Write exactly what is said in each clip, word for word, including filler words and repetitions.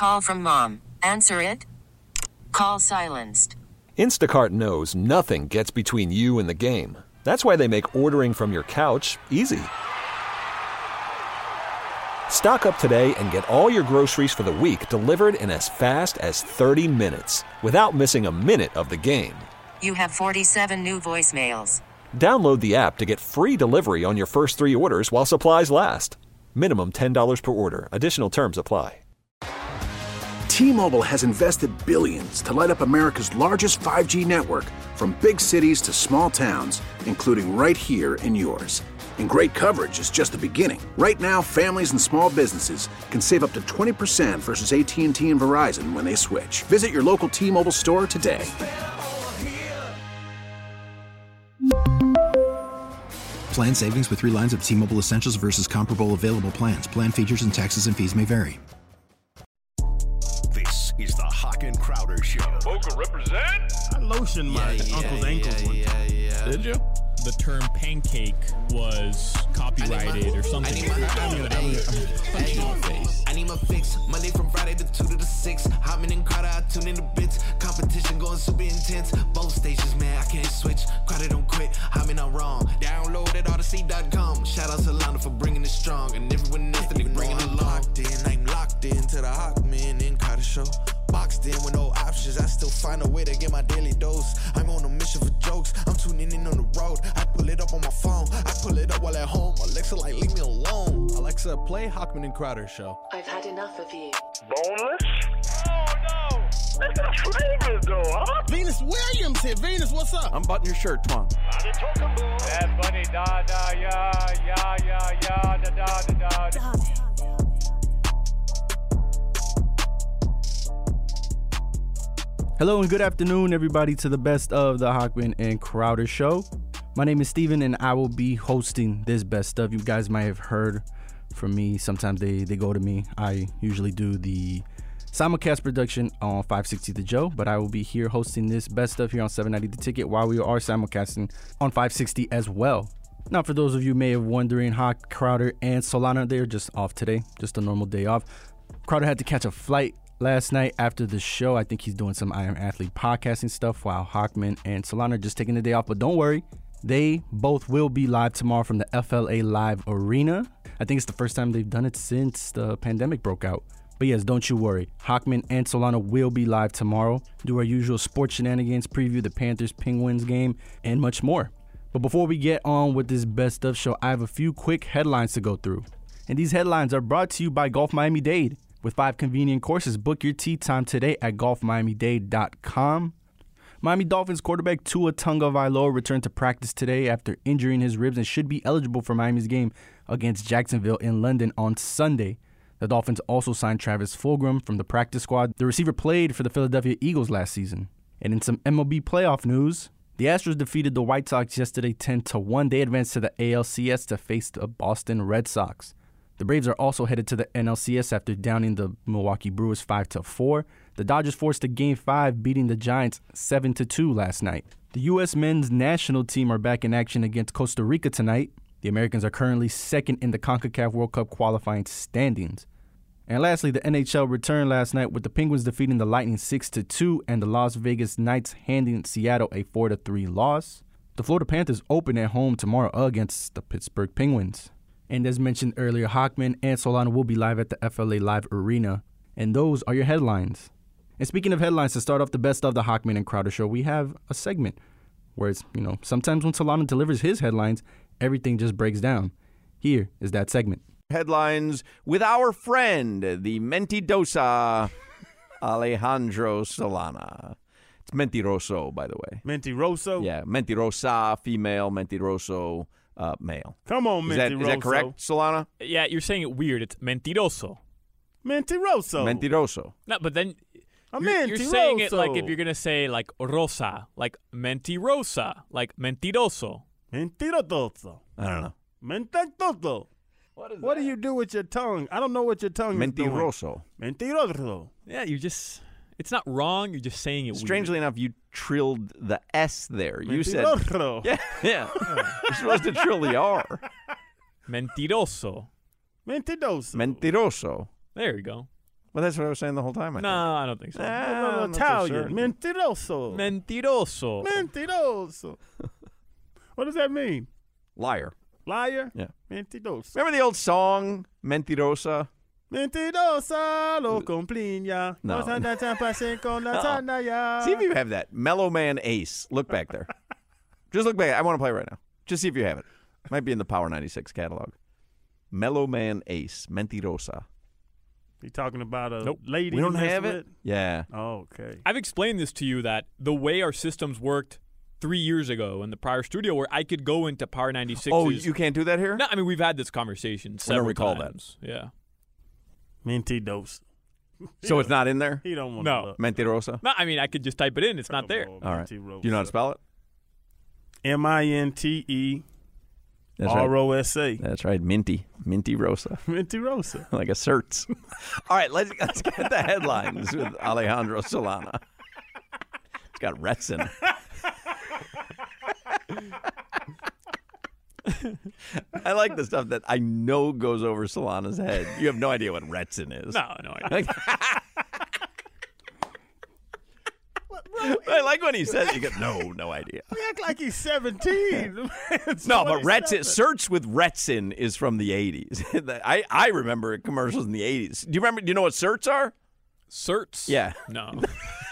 Call from mom. Answer it. Call silenced. Instacart knows nothing gets between you and the game. That's why they make ordering from your couch easy. Stock up today and get all your groceries for the week delivered in as fast as thirty minutes without missing a minute of the game. You have forty-seven new voicemails. Download the app to get free delivery on your first three orders while supplies last. Minimum ten dollars per order. Additional terms apply. T-Mobile has invested billions to light up America's largest five G network, from big cities to small towns, including right here in yours. And great coverage is just the beginning. Right now, families and small businesses can save up to twenty percent versus A T and T and Verizon when they switch. Visit your local T-Mobile store today. Plan savings with three lines of T-Mobile Essentials versus comparable available plans. Plan features and taxes and fees may vary. This is the Hawk and Crowder Show. Boca represent? I lotioned my yeah, uncle's yeah, ankles yeah, one time. yeah, yeah. Did you? The term pancake was copyrighted my, or something. I need my, I need my, I need my, I need my face. I need my fix. Monday from Friday to two to the six. Hotman and Crowder, I tune in the bits. Competition going super intense. Both stations, man, I can't switch. Crowder don't quit. Hotman, I'm wrong. Download at odyssey dot com. Shout out to Lana for bringing it strong. And everyone else that be bringing it along. Locked in, I'm locked into the Hawkman and Crowder Show. Boxed in with no options. I still find a way to get my daily dose. I'm on a mission for jokes. I'm tuning in on the road. I pull it up on my phone. I pull it up while at home. Alexa, like, leave me alone. Alexa, play Hawkman and Crowder Show. I've had enough of you. Boneless? Oh, no. That's not flavors, though, huh? Venus Williams here. Venus, what's up? I'm buttoning your shirt, Twan. Bad Bunny, da, da, ya, ya, ya, ya, da, da, da, da. Hello and good afternoon, everybody, to the best of the Hawkman and Crowder Show. My name is Steven, and I will be hosting this best of. You guys might have heard from me. Sometimes they, they go to me. I usually do the simulcast production on five sixty The Joe, but I will be here hosting this best of here on seven ninety The Ticket while we are simulcasting on five sixty as well. Now, for those of you who may have wondering, Hawk, Crowder, and Solana, they're just off today. Just a normal day off. Crowder had to catch a flight last night after the show. I think he's doing some I Am Athlete podcasting stuff, while Hawkman and Solana are just taking the day off. But don't worry, they both will be live tomorrow from the F L A Live Arena. I think it's the first time they've done it since the pandemic broke out. But yes, don't you worry. Hawkman and Solana will be live tomorrow, do our usual sports shenanigans, preview the Panthers-Penguins game, and much more. But before we get on with this best of show, I have a few quick headlines to go through. And these headlines are brought to you by Golf Miami Dade. With five convenient courses, book your tee time today at golf miami dade dot com. Miami Dolphins quarterback Tua Tagovailoa returned to practice today after injuring his ribs and should be eligible for Miami's game against Jacksonville in London on Sunday. The Dolphins also signed Travis Fulgham from the practice squad. The receiver played for the Philadelphia Eagles last season. And in some M L B playoff news, the Astros defeated the White Sox yesterday ten to one. They advanced to the A L C S to face the Boston Red Sox. The Braves are also headed to the N L C S after downing the Milwaukee Brewers five to four. The Dodgers forced a Game five, beating the Giants seven to two last night. The U S men's national team are back in action against Costa Rica tonight. The Americans are currently second in the CONCACAF World Cup qualifying standings. And lastly, the N H L returned last night with the Penguins defeating the Lightning six to two and the Las Vegas Knights handing Seattle a four to three loss. The Florida Panthers open at home tomorrow against the Pittsburgh Penguins. And as mentioned earlier, Hawkman and Solana will be live at the F L A Live Arena. And those are your headlines. And speaking of headlines, to start off the best of the Hawkman and Crowder Show, we have a segment where it's, you know, sometimes when Solana delivers his headlines, everything just breaks down. Here is that segment. Headlines with our friend, the Mentidosa, Alejandro Solana. It's Mentiroso, by the way. Mentiroso? Yeah, Mentirosa, female, Mentiroso, uh, male. Come on, is Mentiroso. That, is that correct, Solana? Yeah, you're saying it weird. It's mentiroso. Mentiroso. Mentiroso. No, but then A you're, you're saying it like if mentiroso. you're going to say like rosa, like mentirosa, like mentiroso. Mentiroso. I don't know. Mentiroso. What is What that? do you do with your tongue? I don't know what your tongue Mentiroso. is doing. Mentiroso. Yeah, you just, it's not wrong. You're just saying it Strangely weird. enough, you trilled the S there. You said, Mentiroso. yeah, yeah. You're supposed to trill the R. Mentiroso. Mentiroso. Mentiroso. There you go. Well, that's what I was saying the whole time. I No, think. I don't think so. Ah, No, no, I'm not so Italian. certain. Mentiroso. Mentiroso. Mentiroso. What does that mean? Liar. Liar? Yeah. Mentiroso. Remember the old song, Mentirosa? Mentirosa lo compliña. No. Cosa da champase con la No. sanaya. See if you have that. Mellow Man Ace. Look back there. Just look back. I want to play right now. Just see if you have it. Might be in the Power ninety-six catalog. Mellow Man Ace. Mentirosa. You talking about a Nope. lady? We you don't mess have with? it? Yeah. Oh, okay. I've explained this to you that the way our systems worked three years ago in the prior studio, where I could go into Power ninety-six. Oh, you can't do that here? No, I mean we've had this conversation I don't several recall times. That. Yeah. Mentirosa. So it's not in there? He don't want No. to look. Mentirosa? No, I mean I could just type it in. It's not there. Oh, All right. Mentirosa. Do you know how to spell it? M I N T E That's R right. O S A. That's right. Minty. Minty Rosa. Mentirosa. Like a certs. All right, let's, let's get the headlines with Alejandro Solana. It's got Retsin. I like the stuff that I know goes over Solana's head. You have no idea what Retsin is. No, no idea. I like when he says it. You get no, no idea. He act like he's seventeen. No, but Retsin, search with Retsin is from the eighties. I, I remember commercials in the eighties. Do you remember? Do you know what certs are? Certs? Yeah. No.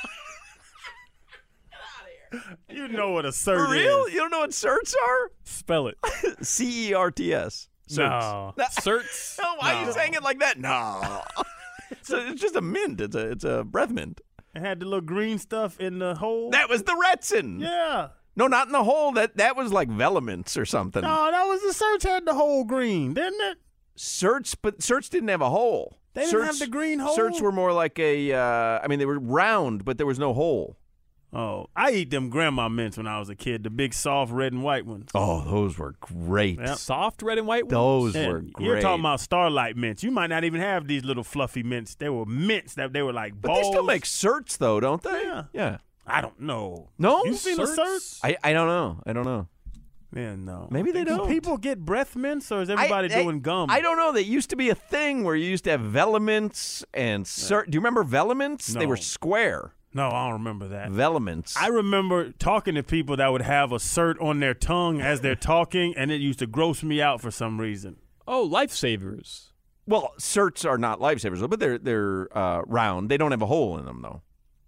You know what a cert For real? is. You don't know what certs are? Spell it. C E R T S. No. Certs? No, why are No. you saying it like that? No. So it's just a mint. It's a it's a breath mint. It had the little green stuff in the hole. That was the Retsin. Yeah. No, not in the hole. That that was like Velements or something. No, that was the search had the whole green, didn't it? Certs, but certs didn't have a hole. They didn't certs, have the green hole? Certs were more like a. Uh, I mean, they were round, but there was no hole. Oh, I eat them grandma mints when I was a kid, the big soft red and white ones. Oh, those were great. Yep. Soft red and white ones? Those Yeah, were great. You're talking about Starlight mints. You might not even have these little fluffy mints. They were mints that they were like But balls. they still make certs, though, don't they? Yeah. Yeah. I don't know. No? You seen Certs? the cert? I, I don't know. I don't know. Yeah, no. Maybe they Do don't. people get breath mints, or is everybody I, I- doing gum? I don't know. There used to be a thing where you used to have Velements and cert. Do you remember Velements? They No. were square. No, I don't remember that. Velements. I remember talking to people that would have a cert on their tongue as they're talking, and it used to gross me out for some reason. Oh, lifesavers. Well, certs are not lifesavers, but they're they're uh, round. They don't have a hole in them, though.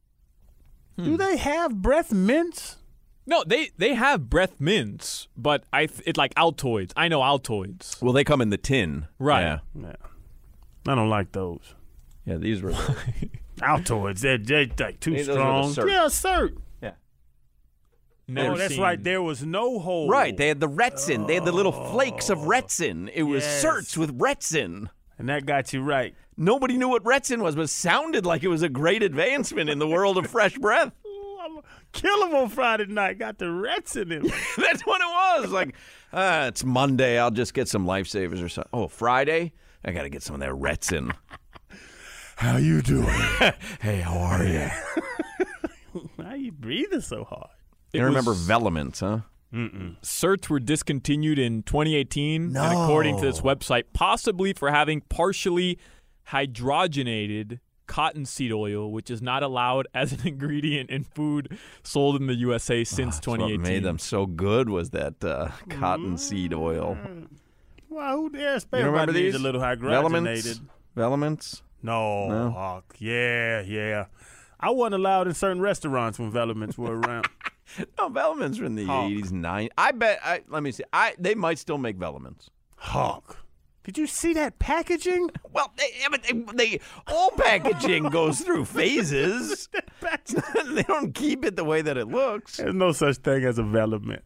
Do they have breath mints? No, they they have breath mints, but I th- it like Altoids. I know Altoids. Well, they come in the tin. Right. Yeah. Yeah. I don't like those. Yeah, these were. Altoids, they're, they're like too These- those are the strong. cert. Yeah, cert. Yeah. Never Oh, that's seen- right. There was no hole. Right. They had the Retsin. They had the little flakes of Retsin. It was Yes. certs with Retsin. And that got you right. Nobody knew what Retsin was, but it sounded like it was a great advancement in the world of fresh breath. Ooh, I'm gonna kill him on Friday night. Got the rats in him. That's what it was. Like, uh, it's Monday. I'll just get some lifesavers or something. Oh, Friday? I got to get some of that Retsin. How you doing? Hey, how are you? Why you breathing so hard? You It remember was- Velements, huh? Certs were discontinued in twenty eighteen, and according to this website, possibly for having partially hydrogenated cottonseed oil, which is not allowed as an ingredient in food sold in the U S A since That's twenty eighteen. What made them so good was that uh, cottonseed oil. Well, who dares? You remember Everybody needs these? a little Velements? hydrogenated. Velements? No, No? Hawk. Yeah, yeah. I wasn't allowed in certain restaurants when Velements were around. No, Velements were in the Hawk. eighties, nineties. I bet, I, let me see. I They might still make Velements. Hawk. Did you see that packaging? Well, they, yeah, but they, they all packaging goes through phases. They don't keep it the way that it looks. There's no such thing as a Velament.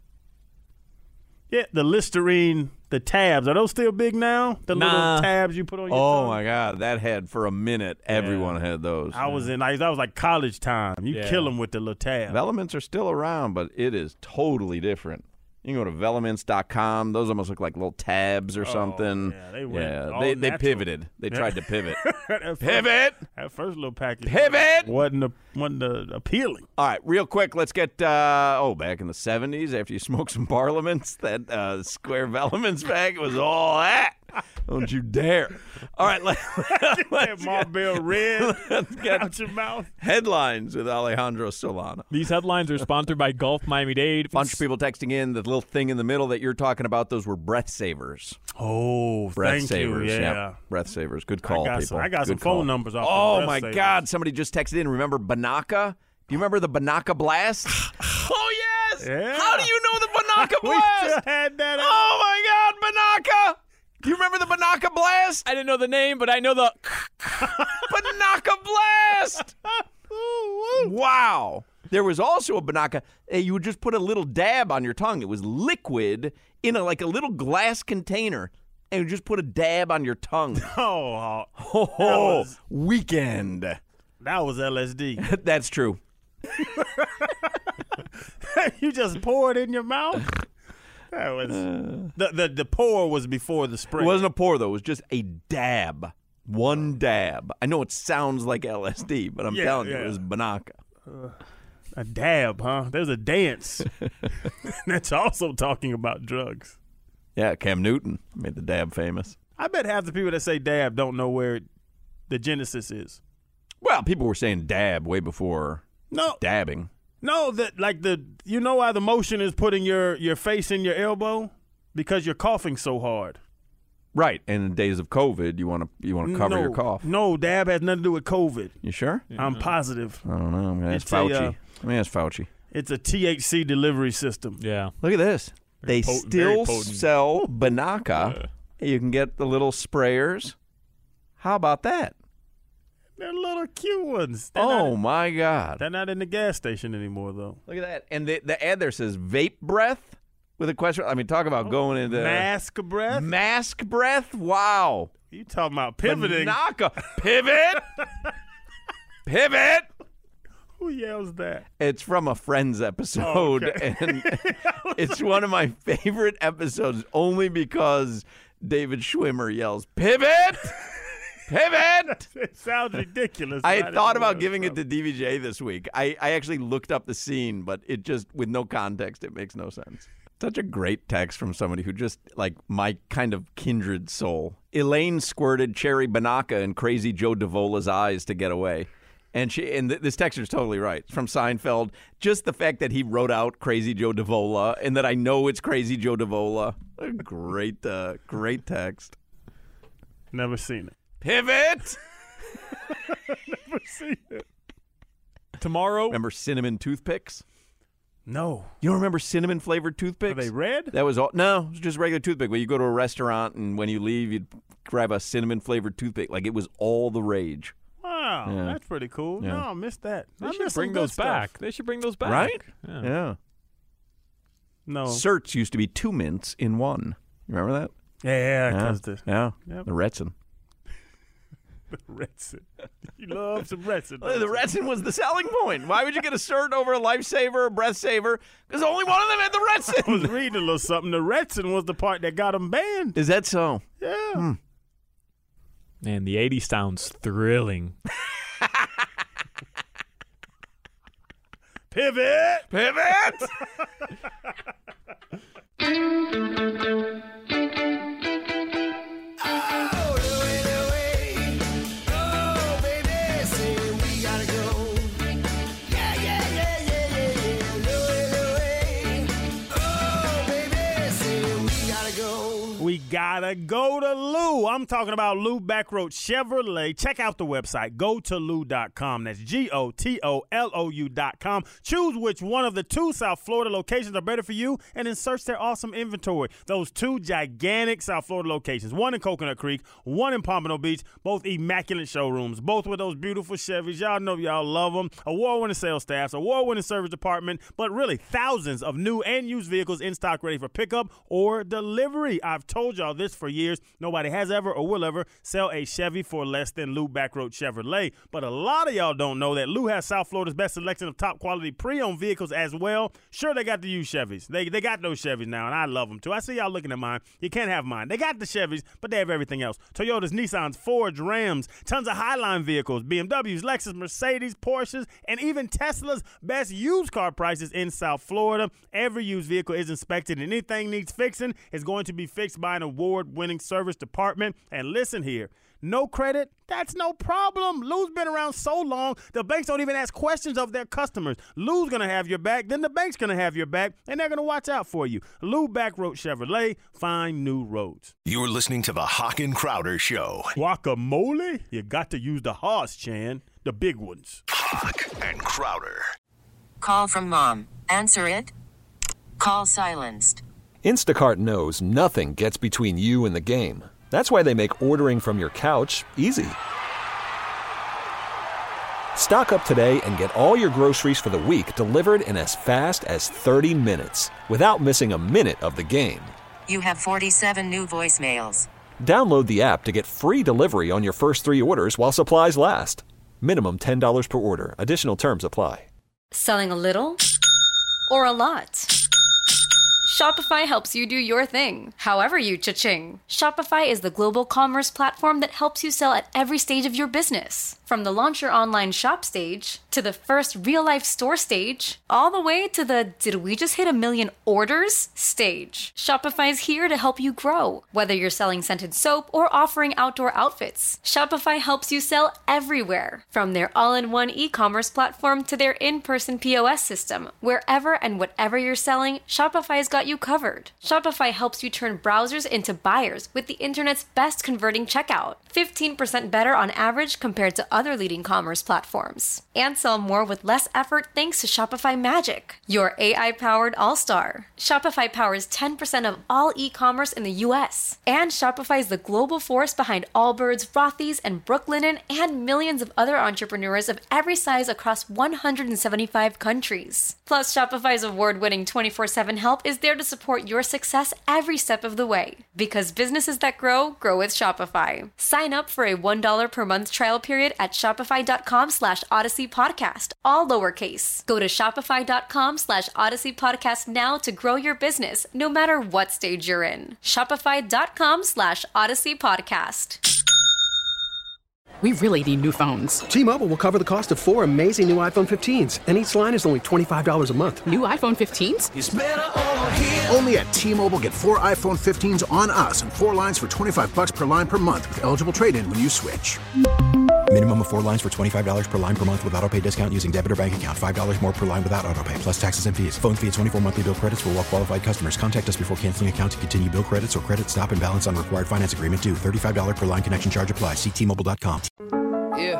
Yeah, the Listerine, the tabs, are those still big now? The Nah. little tabs you put on your Oh tongue? my God, that had for a minute. Everyone had those. I was in, I, that was like college time. You Yeah. kill them with the little tab. Velements are still around, but it is totally different. You can go to velements dot com. Those almost look like little tabs or something. yeah, they went Yeah, all they, they natural. pivoted. They Yeah. tried to pivot. that first, Pivot! That first little package. Pivot! Wasn't, a, wasn't a, appealing. All right, real quick, let's get, uh, oh, back in the seventies, after you smoked some Parliaments, that uh, square Velements bag, it was all that. Don't you dare. All right, let, Get let's that Marlboro Red let's get out your mouth. headlines with Alejandro Solana. These headlines are sponsored by Gulf Miami-Dade. Bunch of people texting in. The little thing in the middle that you're talking about, those were breath savers. Oh, Breath thank savers. you. Yeah. Yep. Breath savers. Good call, I got people. some, I got Good some call. phone numbers off Oh, the my breath God. Somebody just texted in. Remember Banaka? Do you remember the Banaka Blast? Oh, yes. Yeah. How do you know the Banaka We Blast? still had that. Oh, my God, Banaka. Do you remember the Banaka Blast? I didn't know the name, but I know the Banaka Blast. Wow. There was also a Banaka. uh, You would just put a little dab on your tongue. It was liquid in a like a little glass container. And you just put a dab on your tongue. Oh, Oh, was- weekend. that was L S D. That's true. You just pour it in your mouth. That was the, the the pour was before the spray. It wasn't a pour, though. It was just a dab. One dab. I know it sounds like L S D, but I'm Yeah, telling you, yeah. it was Banaka. a dab, huh? There's a dance that's also talking about drugs. Yeah, Cam Newton made the dab famous. I bet half the people that say dab don't know where the genesis is. Well, people were saying dab way before No, dabbing. no, that like the you know why the motion is putting your your face in your elbow because you're coughing so hard. Right, and in days of COVID, you want to you want to cover no, your cough. No, dab has nothing to do with COVID. You sure? I'm positive. I don't know. I'm gonna ask It's a, Fauci. uh, Let me ask Fauci. It's a T H C delivery system. yeah. Look at this. Very They potent, very still potent. sell Banaka. You can get the little sprayers. How about that? They're little cute ones. They're Oh not, my God! they're not in the gas station anymore, though. Look at that. And the, the ad there says vape breath with a question. I mean, talk about going into Mask breath. mask breath. Wow. You talking about pivoting? Banaka. Pivot. Pivot. Who yells that? It's from a Friends episode, Oh, okay. and it's one of my favorite episodes only because David Schwimmer yells, "Pivot! Pivot!" It sounds ridiculous. I but thought didn't know about it giving was it to D V J this week. I, I actually looked up the scene, but it just, with no context, it makes no sense. Such a great text from somebody who just, like, my kind of kindred soul. Elaine squirted cherry Banaka in crazy Joe Davola's eyes to get away. And she and th- this texter's totally right. It's from Seinfeld. Just the fact that he wrote out Crazy Joe Davola and that I know it's Crazy Joe Davola. A great, uh, great text. Never seen it. Pivot! Never seen it. Tomorrow, Remember cinnamon toothpicks? No. You don't remember cinnamon flavored toothpicks? Are they red? That was all. No, it was just regular toothpick. When you go to a restaurant and when you leave, you'd grab a cinnamon flavored toothpick. Like it was all the rage. Wow, Yeah. that's pretty cool. Yeah. No, I missed that. they I should missed some bring good those stuff. back. They should bring those back. Right? Yeah. Yeah. No. Certs used to be two mints in one. You remember that? Yeah, Yeah. because the Yeah. Yep. The Retsin. Retsin. You love some Retsin. Uh, The Retsin was the selling point. Why would you get a cert over a lifesaver, a breath saver? Because only one of them had the I was Retsin. reading a little something. The Retsin was the part that got them banned. Is that so? Yeah. Hmm. Man, the eighties sounds thrilling. Pivot. Pivot! We gotta go to Lou. I'm talking about Lou Backroad Chevrolet. Check out the website. Go to lou dot com. That's G O T O L O U dot com. Choose which one of the two South Florida locations are better for you and then search their awesome inventory. Those two gigantic South Florida locations, one in Coconut Creek, one in Pompano Beach, both immaculate showrooms, both with those beautiful Chevys. Y'all know y'all love them. Award-winning sales staffs, award-winning service department, but really thousands of new and used vehicles in stock ready for pickup or delivery. I've told y'all this for years. Nobody has ever or will ever sell a Chevy for less than Lou Backroad Chevrolet. But a lot of y'all don't know that Lou has South Florida's best selection of top quality pre-owned vehicles as well. Sure, they got the used Chevys. They they got those Chevys now, and I love them too. I see y'all looking at mine. You can't have mine. They got the Chevys, but they have everything else. Toyotas, Nissans, Fords, Rams, tons of Highline vehicles, B M Ws, Lexus, Mercedes, Porsches, and even Tesla's best used car prices in South Florida. Every used vehicle is inspected, and anything needs fixing is going to be fixed by an award-winning service department. And listen here, no credit, that's no problem. Lou's been around so long, the banks don't even ask questions of their customers. Lou's going to have your back, then the bank's going to have your back, and they're going to watch out for you. Lou Backroad Chevrolet, find new roads. You're listening to the Hawk and Crowder Show. Guacamole? You got to use the Haas, Chan, the big ones. Hawk and Crowder. Call from mom. Answer it. Call silenced. Instacart knows nothing gets between you and the game. That's why they make ordering from your couch easy. Stock up today and get all your groceries for the week delivered in as fast as thirty minutes without missing a minute of the game. You have forty-seven new voicemails. Download the app to get free delivery on your first three orders while supplies last. Minimum ten dollars per order. Additional terms apply. Selling a little or a lot? Shopify helps you do your thing, however you cha-ching. Shopify is the global commerce platform that helps you sell at every stage of your business. From the launch your online shop stage, to the first real-life store stage, all the way to the did we just hit a million orders stage. Shopify's here to help you grow. Whether you're selling scented soap or offering outdoor outfits, Shopify helps you sell everywhere. From their all-in-one e-commerce platform to their in-person P O S system, wherever and whatever you're selling, Shopify's got you covered. Shopify helps you turn browsers into buyers with the internet's best converting checkout. fifteen percent better on average compared to other leading commerce platforms. And sell more with less effort thanks to Shopify Magic, your A I-powered all-star. Shopify powers ten percent of all e-commerce in the U S. And Shopify is the global force behind Allbirds, Rothy's, and Brooklinen, and millions of other entrepreneurs of every size across one hundred seventy-five countries. Plus, Shopify's award-winning twenty-four seven help is there to support your success every step of the way. Because businesses that grow, grow with Shopify. Sign up for a one dollar per month trial period at shopify.com slash Odyssey Podcast, all lowercase. Go to shopify.com slash Odyssey Podcast now to grow your business, no matter what stage you're in. Shopify.com slash Odyssey Podcast. We really need new phones. T-Mobile will cover the cost of four amazing new iPhone fifteens, and each line is only twenty-five dollars a month. New iPhone fifteens? It's better over here. Only at T-Mobile, get four iPhone fifteens on us and four lines for twenty-five bucks per line per month with eligible trade-in when you switch. Minimum of four lines for twenty-five dollars per line per month with autopay discount using debit or bank account. five dollars more per line without autopay, plus taxes and fees. Phone fee at twenty-four monthly bill credits for well-qualified customers. Contact us before canceling account to continue bill credits or credit stop and balance on required finance agreement due. thirty-five dollars per line connection charge applies. See T Mobile dot com. Yeah.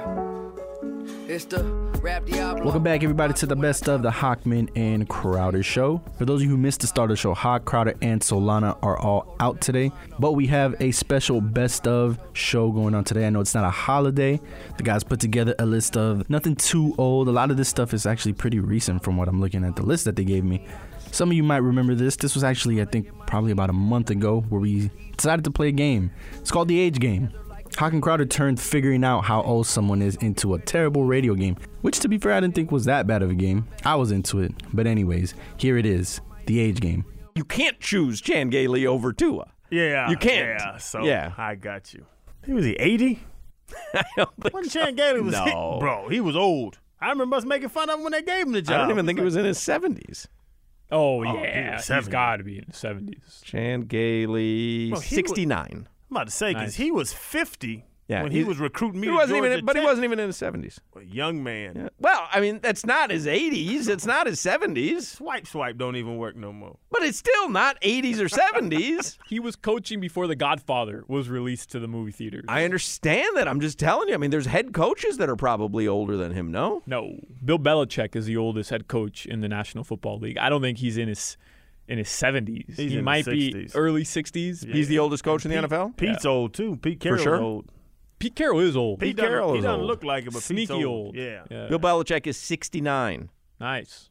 It's the Rap Diablo. Welcome back, everybody, to the best of the Hawkman and Crowder show. For those of you who missed the start of the show, Hawk, Crowder, and Solana are all out today. But we have a special best of show going on today. I know it's not a holiday. The guys put together a list of nothing too old. A lot of this stuff is actually pretty recent from what I'm looking at the list that they gave me. Some of you might remember this. This was actually, I think, probably about a month ago where we decided to play a game. It's called The Age Game. Hawk and Crowder turned figuring out how old someone is into a terrible radio game, which, to be fair, I didn't think was that bad of a game. I was into it. But anyways, here it is, The Age Game. You can't choose Chan Gailey over Tua. Yeah. You can't. Yeah, so yeah. I got you. He was he eighty? I don't think When so. Chan Gailey was No. hit, bro, he was old. I remember us making fun of him when they gave him the job. I don't even think Like, he was in his seventies. Oh, Oh, yeah. he was He's got to be in the seventies. Chan Gailey, Bro, he sixty-nine. I'm about to say, because Nice. he was fifty Yeah, when he he's- was recruiting me He to wasn't Georgia even, but he Tech. wasn't even in his seventies. A young man. Yeah. Well, I mean, that's not his eighties. It's not his seventies. Swipe, swipe don't even work no more. But it's still not eighties or seventies. He was coaching before The Godfather was released to the movie theaters. I understand that. I'm just telling you. I mean, there's head coaches that are probably older than him, no? No. Bill Belichick is the oldest head coach in the National Football League. I don't think he's in his in his seventies. He's he in might the be sixties. early sixties. Yeah. He's the oldest coach in the Pete- N F L? Pete's Yeah. old, too. Pete Carroll's sure? old. Pete Carroll is old. He Pete doesn't- Carroll He is doesn't old. look like it, but Pete's Sneaky old. old. Yeah. Yeah. Bill Belichick is sixty-nine. Nice.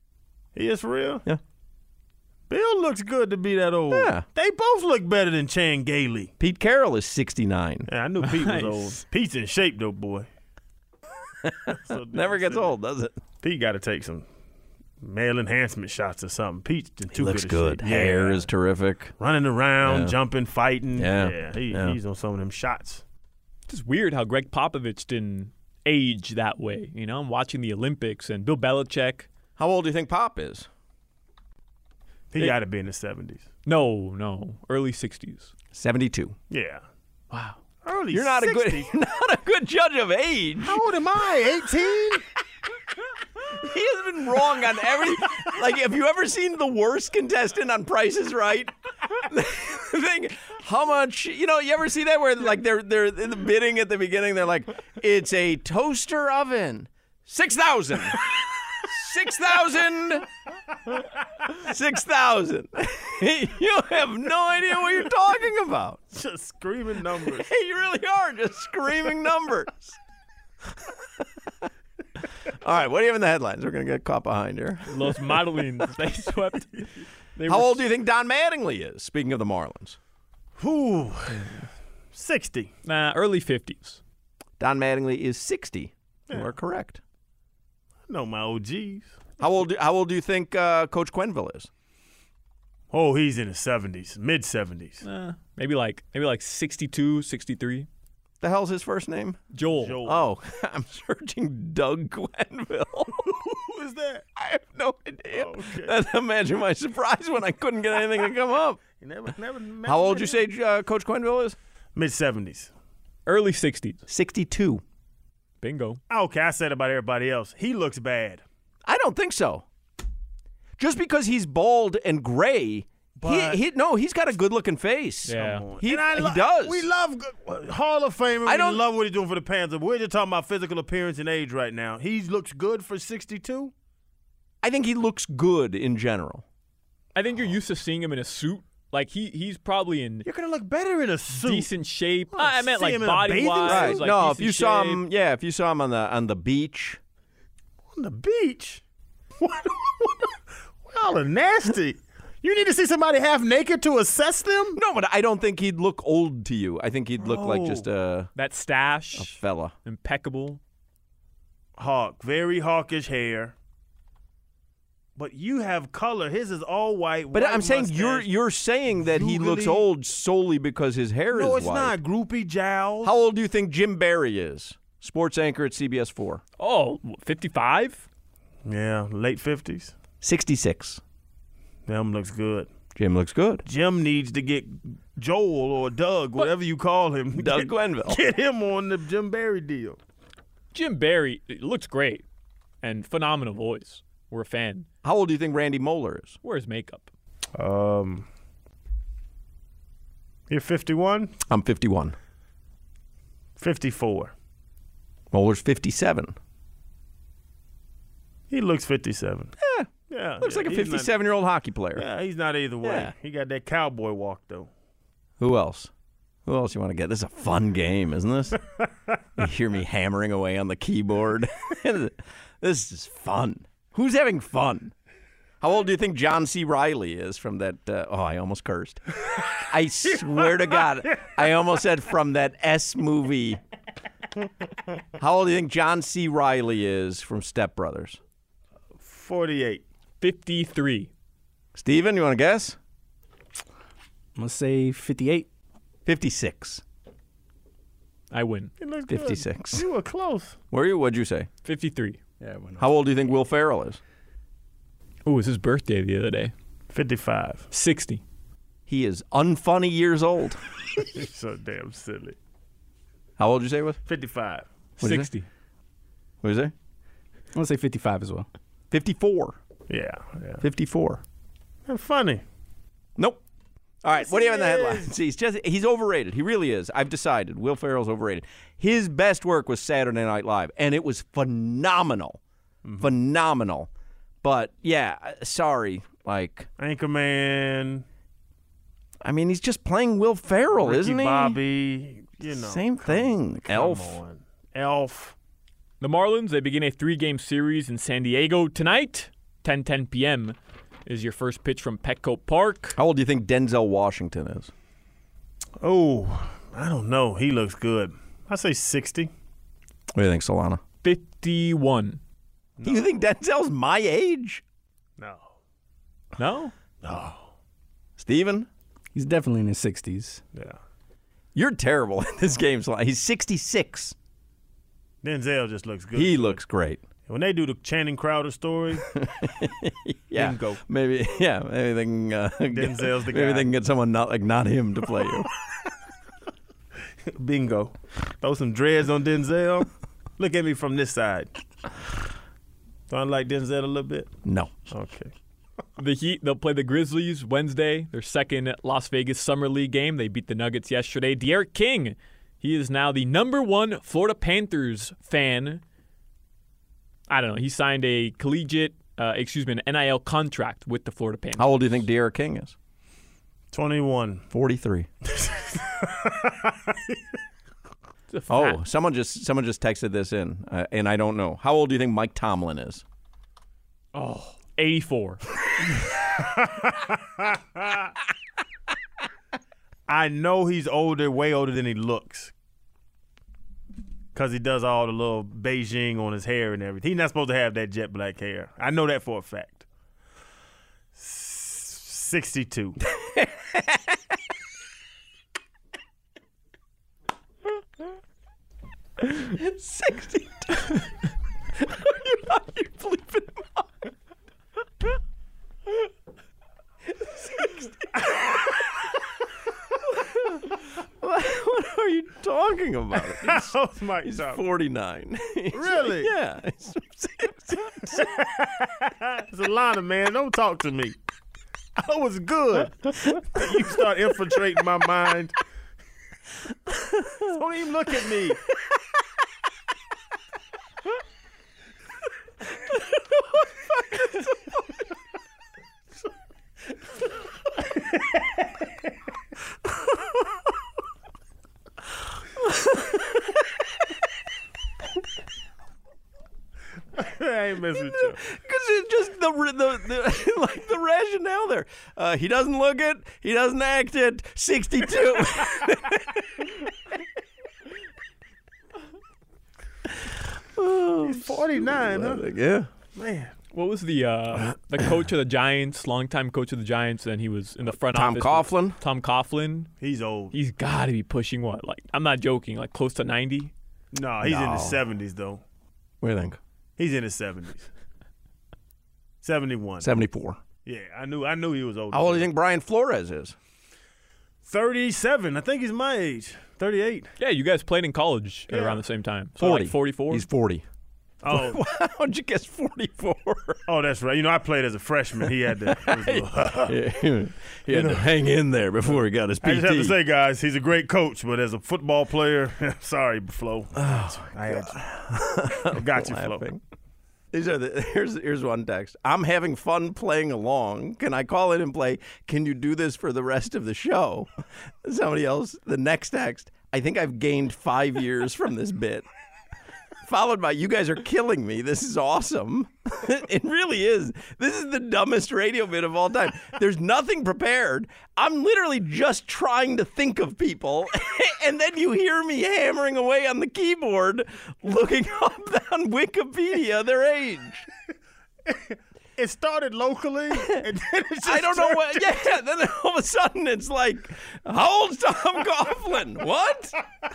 He is for real? Yeah. Bill looks good to be that old. Yeah. They both look better than Chan Gailey. Pete Carroll is sixty-nine. Yeah, I knew Pete Nice. was old. Pete's in shape, though, boy. So Never gets silly. old, does it? Pete got to take some male enhancement shots or something. Pete's in too He looks good. good. a shape. Hair Yeah. is terrific. Running around, Yeah. jumping, fighting. Yeah. Yeah, he, Yeah. he's on some of them shots. It's just weird how Greg Popovich didn't age that way. You know, I'm watching the Olympics and Bill Belichick. How old do you think Pop is? He It- got to be in the seventies. No, no, early sixties. seventy-two. Yeah. Wow. Early You're not sixties. a good you're not a good judge of age. How old am I? eighteen? He has been wrong on every. Like, have you ever seen the worst contestant on Price is Right? The thing, how much? You know, you ever see that where like they're they're in the bidding at the beginning? They're like, it's a toaster oven, six thousand, six thousand, six thousand. You have no idea what you're talking about. Just screaming numbers. You really are just screaming numbers. All right, what do you have in the headlines? We're going to get caught behind here. Los Marlins, they swept. They How were- old do you think Don Mattingly is, speaking of the Marlins? Whew. sixty. Nah, early fifties. Don Mattingly is sixty. You are correct. I know my O Gs. How old, how old do you think uh, Coach Quenneville is? Oh, he's in his seventies, mid-seventies. Nah, maybe like maybe like sixty-two, sixty-three. The hell's his first name? Joel. Joel. Oh, I'm searching Doug Quenneville. Who is that? I have no idea. Oh, okay. That's- Imagine my surprise when I couldn't get anything to come up. You never, never, never How old you say uh, Coach Quenneville is? Mid-seventies. Early sixties. sixty-two. Bingo. Okay, I said about everybody else. He looks bad. I don't think so. Just because he's bald and gray, But- he, he no, he's got a good-looking face. Yeah. He, And I he lo- does. We love good- Hall of Famer. I We don't- love what he's doing for the Panthers. We're just talking about physical appearance and age right now. He looks good for sixty-two. I think he looks good in general. I think you're used to seeing him in a suit. Like he he's probably in You're gonna look better in a suit. decent shape. I I meant see like him in a body bathing wise. suit. Like no, if decent you saw shape. him, yeah, if you saw him on the on the beach, On the beach. What? Y'all are nasty. You need to see somebody half naked to assess them. no, but I don't think he'd look old to you. I think he'd look like Bro. just a, that stash, a fella. impeccable. Hawk, very hawkish hair. But you have color. His is all white. But white I'm saying you're mustache. you're saying that he looks Googly. old solely because his hair No, is it's white. not. Groupie jowls. How old do you think Jim Barry is? Sports anchor at C B S four. Oh, fifty-five? Yeah, late fifties. sixty-six. Them looks good. Jim looks good. Jim needs to get Joel or Doug, whatever you call him. Doug get, Quenneville. Get him on the Jim Barry deal. Jim Barry it looks great and phenomenal voice. We're a fan. How old do you think Randy Moeller is? Where's makeup? Um, you're fifty-one? I'm fifty-one. fifty-four. Moeller's fifty-seven. He looks fifty-seven. Yeah. Yeah. Looks yeah, like a he's not- fifty-seven-year-old hockey player. Yeah, he's not either way. Yeah. He got that cowboy walk, though. Who else? Who else you want to get? This is a fun game, isn't this? You hear me hammering away on the keyboard. This is fun. Who's having fun? How old do you think John C. Reilly is from that? Uh, oh, I almost cursed. I swear to God, I almost said from that S movie. How old do you think John C. Reilly is from Step Brothers? forty-eight. fifty-three. Steven, you want to guess? I'm going to say fifty-eight. fifty-six. I win. He looks good. fifty-six. You were close. Where are you? What'd you say? fifty-three. Yeah, I went How old do you think Will Ferrell is? Oh, it was his birthday the other day. fifty-five. sixty. He is unfunny years old. He's so damn silly. How old did you say it was? fifty-five. What'd you say? sixty. What is it? I'm going to say fifty-five as well. fifty-four. Yeah, yeah. fifty-four. That's funny. Nope. All right, Yes, what do you have in the he headlines? is. See, he's just he's overrated. He really is. I've decided. Will Ferrell's overrated. His best work was Saturday Night Live, and it was phenomenal. Mm-hmm. Phenomenal. But yeah, uh, sorry. Like, Anchorman. I mean, he's just playing Will Ferrell, Ricky isn't he? Bobby. You know. Same come- thing. come Elf. on. Elf. The Marlins, they begin a three-game series in San Diego tonight. ten ten p.m. is your first pitch from Petco Park. How old do you think Denzel Washington is? Oh, I don't know. He looks good. I say sixty. What do you think, Solana? fifty-one. Do you think Denzel's my age? No. No? No. Steven? He's definitely in his sixties. Yeah. You're terrible at this game, Solana. He's sixty-six. Denzel just looks good. He looks great. When they do the Channing Crowder story, yeah, bingo. Maybe, yeah, maybe they can. Uh, Denzel's the maybe guy. they can get someone not like not him to play you. Bingo. Throw some dreads on Denzel. Look at me from this side. Sound like Denzel a little bit? No. Okay. The Heat, they'll play the Grizzlies Wednesday, their second Las Vegas Summer League game. They beat the Nuggets yesterday. De'Aaron King, he is now the number one Florida Panthers fan. I don't know. He signed a collegiate, uh, excuse me, an N I L contract with the Florida Panthers. How old do you think De'Aaron King is? twenty-one. forty-three. Oh, someone just someone just texted this in, uh, and I don't know. How old do you think Mike Tomlin is? Oh, eighty-four. I know he's older, way older than he looks. Because he does all the little Beijing on his hair and everything. He's not supposed to have that jet black hair. I know that for a fact. sixty-two. sixty-two. You're not you bleeping him out. What are you talking about? He's, How's Mike he's Tomlin? forty-nine. He's- Really? Yeah. It's Alana, man. Don't talk to me. I was good. You start infiltrating my mind. Don't even look at me. I ain't messing with you. Because it's just the, the, the like the rationale there. Uh, he doesn't look it. He doesn't act it. sixty-two. He's forty-nine, huh? Yeah. Man. What was the uh, the coach of the Giants, longtime coach of the Giants, and he was in the front Tom office? Coughlin? Tom Coughlin. He's old. He's got to be pushing what? Like, I'm not joking, like close to ninety? No, he's in No. his seventies, though. What do you think? He's in his seventies. seventy-one. seventy-four. Yeah, I knew I knew he was old. How old do you think Brian Flores is? thirty-seven. I think he's my age. thirty-eight. Yeah, you guys played in college at Yeah. around the same time. So forty. like forty-four? He's forty. Oh, How'd you guess forty-four? oh, that's right. You know, I played as a freshman. He had to, Yeah, he had to hang in there before he got his P I T. just have to say, guys, he's a great coach, but as a football player, sorry, Flo. Oh, I had you. I got you, Flo. Laughing. These are the here's here's one text. I'm having fun playing along. Can I call in and play? Can you do this for the rest of the show? Somebody else. The next text. I think I've gained five years from this bit. Followed by, you guys are killing me. This is awesome. It really is. This is the dumbest radio bit of all time. There's nothing prepared. I'm literally just trying to think of people. And then you hear me hammering away on the keyboard, looking up on Wikipedia their age. It started locally, and then it just I don't know turned what. into- Yeah, then all of a sudden it's like, how old's Tom Coughlin? What?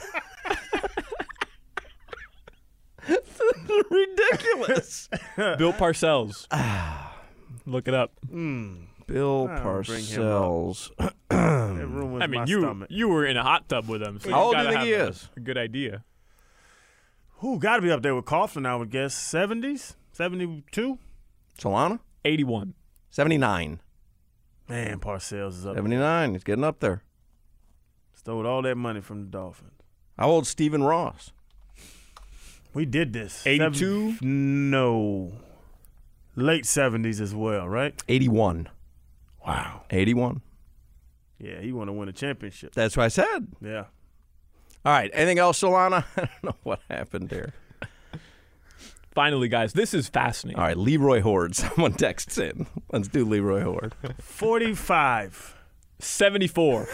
Ridiculous. Bill Parcells. Look it up. Mm. Bill I don't bring him up. Parcells. It ruins I mean, my you stomach. you were in a hot tub with him. So How you old do you gotta think he have a- is? A good idea. Who got to be up there with Coughlin, I would guess. seventies? seventy-two? Solana? eighty-one. seventy-nine. Man, Parcells is up. seventy-nine. He's getting up there. Stole all that money from the Dolphins. How old's Stephen Ross? We did this. eighty-two? Seven- no. Late seventies as well, right? eighty-one. Wow. eighty-one. Yeah, he want to win a championship. That's what I said. Yeah. All right. Anything else, Solana? I don't know what happened there. Finally, guys, this is fascinating. All right. Leroy Horde. Someone texts in. Let's do Leroy Horde. forty-five. seventy-four.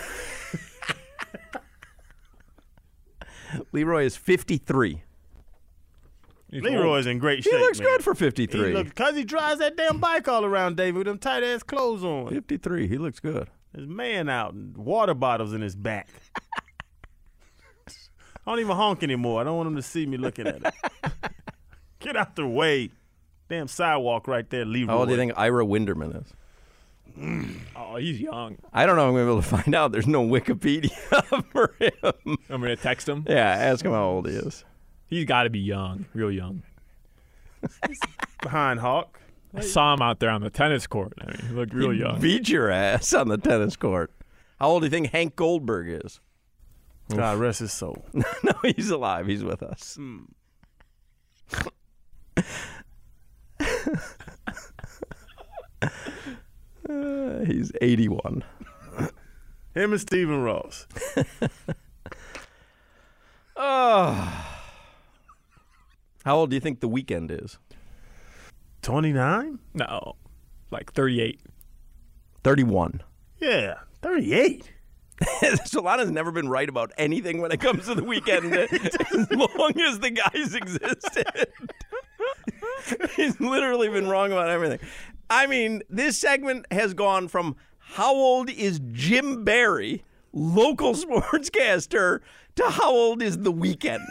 Leroy is fifty-three. He's Leroy's in great He shape, looks man. good for fifty-three. Because he drives that damn bike all around, David, with them tight-ass clothes on. fifty-three. He looks good. There's man out and water bottles in his back. I don't even honk anymore. I don't want him to see me looking at it. Get out the way. Damn sidewalk right there, Leroy. How old do you think Ira Winderman is? Oh, he's young. I don't know. I'm going to be able to find out. There's no Wikipedia for him. I'm going to text him. Yeah, ask him how old he is. He's got to be young, real young. Behind Hawk. I saw him out there on the tennis court. I mean, he looked real he young. Beat your ass on the tennis court. How old do you think Hank Goldberg is? God rest his soul. No, he's alive. He's with us. Mm. uh, he's eighty-one. Him and Stephen Ross. Oh. How old do you think The Weeknd is? twenty-nine? No, like thirty-eight. thirty-one. Yeah, thirty-eight. Solana's never been right about anything when it comes to The Weeknd as long as the guy's existed. He's literally been wrong about everything. I mean, this segment has gone from how old is Jim Barry, local sportscaster, to how old is The Weeknd.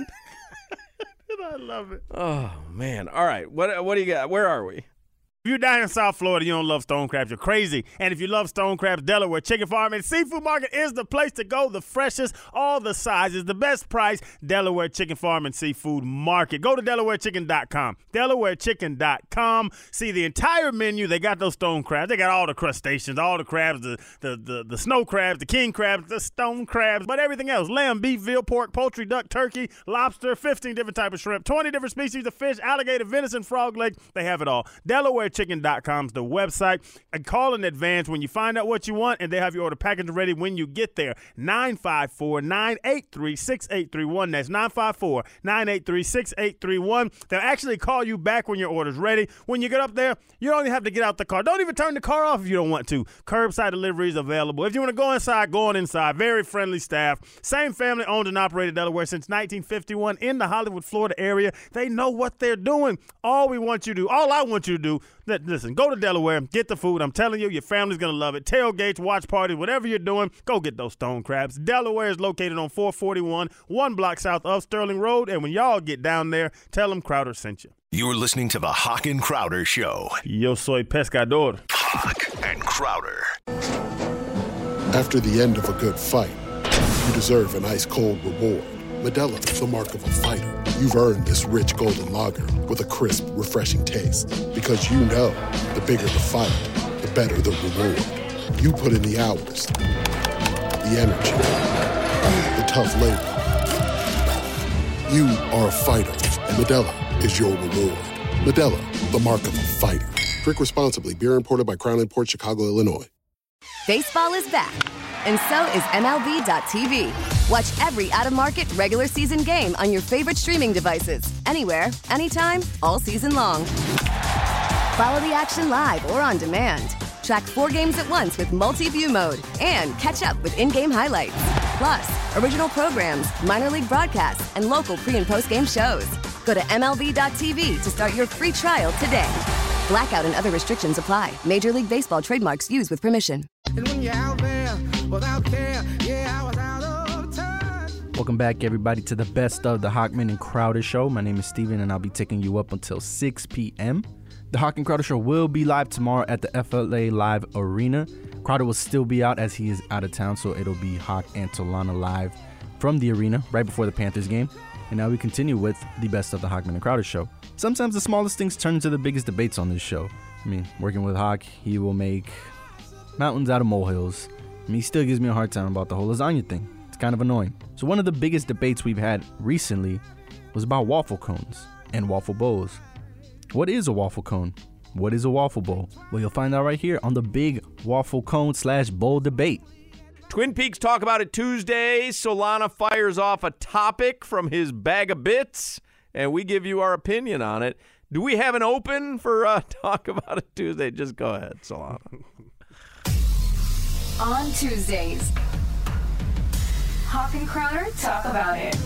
I love it. Oh, man. All right. What, what do you got? Where are we? If you're down in South Florida, you don't love stone crabs, you're crazy. And if you love stone crabs, Delaware Chicken Farm and Seafood Market is the place to go. The freshest, all the sizes, the best price, Delaware Chicken Farm and Seafood Market. Go to Delaware Chicken dot com. Delaware Chicken dot com. See the entire menu. They got those stone crabs. They got all the crustaceans, all the crabs, the, the, the, the snow crabs, the king crabs, the stone crabs, but everything else. Lamb, beef, veal, pork, poultry, duck, turkey, lobster, fifteen different types of shrimp, twenty different species of fish, alligator, venison, frog leg. They have it all. Delaware Chicken dot com is the website. And call in advance when you find out what you want, and they have your order packaged ready when you get there. nine five four, nine eight three, six eight three one. That's nine five four, nine eight three, six eight three one. They'll actually call you back when your order's ready. When you get up there, you don't even have to get out the car. Don't even turn the car off if you don't want to. Curbside delivery is available. If you want to go inside, go on inside. Very friendly staff. Same family owned and operated Delaware since nineteen fifty-one in the Hollywood, Florida area. They know what they're doing. All we want you to do, all I want you to do, listen, go to Delaware, get the food. I'm telling you, your family's going to love it. Tailgates, watch parties, whatever you're doing, go get those stone crabs. Delaware is located on four forty-one, one block south of Sterling Road. And when y'all get down there, tell them Crowder sent you. You're listening to the Hawk and Crowder Show. Yo soy pescador. Hawk and Crowder. After the end of a good fight, you deserve an ice-cold reward. Modelo is the mark of a fighter. You've earned this rich golden lager with a crisp, refreshing taste. Because you know, the bigger the fight, the better the reward. You put in the hours, the energy, the tough labor. You are a fighter, and Modelo is your reward. Modelo, the mark of a fighter. Drink responsibly. Beer imported by Crown Imports, Chicago, Illinois. Baseball is back, and so is M L B dot T V. Watch every out-of-market regular season game on your favorite streaming devices. Anywhere, anytime, all season long. Follow the action live or on demand. Track four games at once with multi-view mode and catch up with in-game highlights. Plus, original programs, minor league broadcasts, and local pre- and post-game shows. Go to M L B dot T V to start your free trial today. Blackout and other restrictions apply. Major League Baseball trademarks used with permission. And when you're out there without care, yeah, I was out of touch. Welcome back, everybody, to the best of the Hawkman and Crowder Show. My name is Steven, and I'll be taking you up until six p.m. The Hawk and Crowder Show will be live tomorrow at the F L A Live Arena. Crowder will still be out as he is out of town, so it'll be Hawk and Solana live from the arena right before the Panthers game. And now we continue with the best of the Hawkman and Crowder Show. Sometimes the smallest things turn into the biggest debates on this show. I mean, working with Hawk, he will make mountains out of molehills. I mean, he still gives me a hard time about the whole lasagna thing. It's kind of annoying. So one of the biggest debates we've had recently was about waffle cones and waffle bowls. What is a waffle cone? What is a waffle bowl? Well, you'll find out right here on the big waffle cone slash bowl debate. Twin Peaks Talk About It Tuesday. Solana fires off a topic from his bag of bits, and we give you our opinion on it. Do we have an open for uh, Talk About It Tuesday? Just go ahead, Solana. On Tuesdays, Hawk and Crowder talk about it.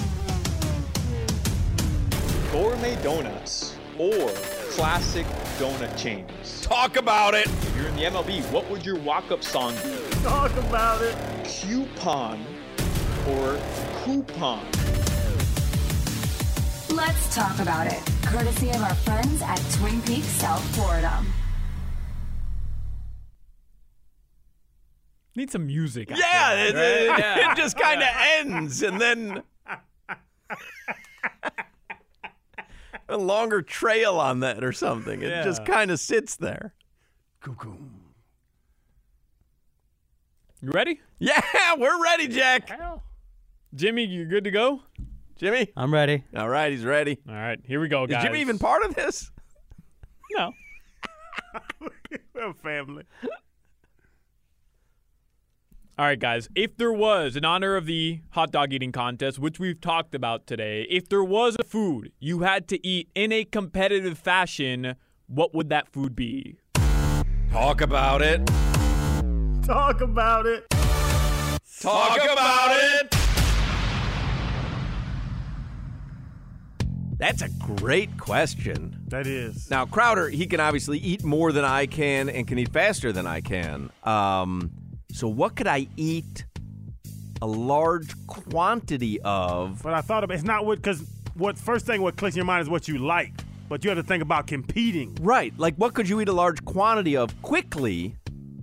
Gourmet donuts or classic donut chains. Talk about it. If you're in the M L B, what would your walk-up song be? Talk about it. Coupon or coupon? Let's talk about it, courtesy of our friends at Twin Peaks, South Florida. Need some music. Yeah, it, right? it, yeah. it just kind of ends, and then a longer trail on that or something. It Yeah. just kind of sits there. Cuckoo. You ready? Yeah, we're ready, Jack. Jimmy, you good to go? Jimmy? I'm ready. All right, he's ready. All right, here we go, guys. Is Jimmy even part of this? No. We're family. All right, guys. If there was, in honor of the hot dog eating contest, which we've talked about today, if there was a food you had to eat in a competitive fashion, what would that food be? Talk about it. Talk about it. Talk about it. That's a great question. That is. Now, Crowder, he can obviously eat more than I can and can eat faster than I can. Um, so what could I eat a large quantity of? But I thought of it's not what, because what first thing what clicks in your mind is what you like, but you have to think about competing. Right. Like, what could you eat a large quantity of quickly?